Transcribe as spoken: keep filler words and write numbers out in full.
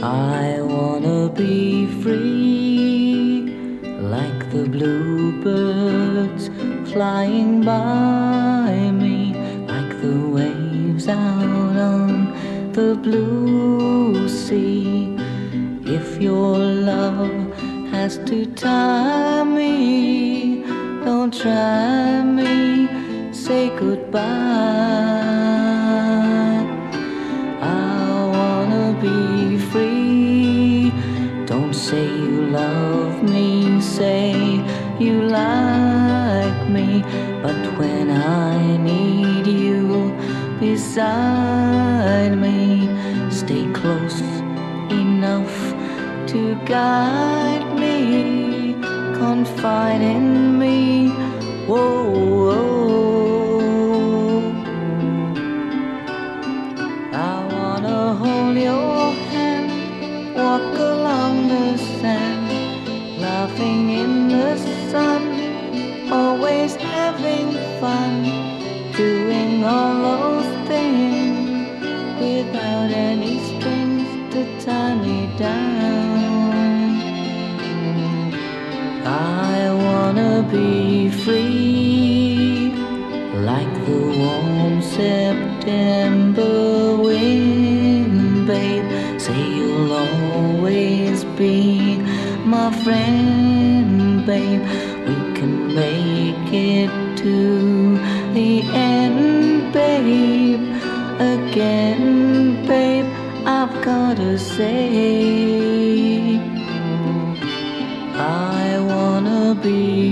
I wanna be free, like the bluebirds flying by me, like the waves out on the blue sea. If your love has to tie me, don't try me, say goodbye. Be free. Don't say you love me, say you like me. But when I need you beside me, stay close enough to guide me, confide in me. Whoa, whoa. I wanna hold your walk along the sand, laughing in the sun, always having fun, doing all those things without any strings to tie me down. I wanna be free, like the warm September wind, babe. Say you'll always be my friend, babe. We can make it to the end, babe. Again, babe, I've gotta say, I wanna be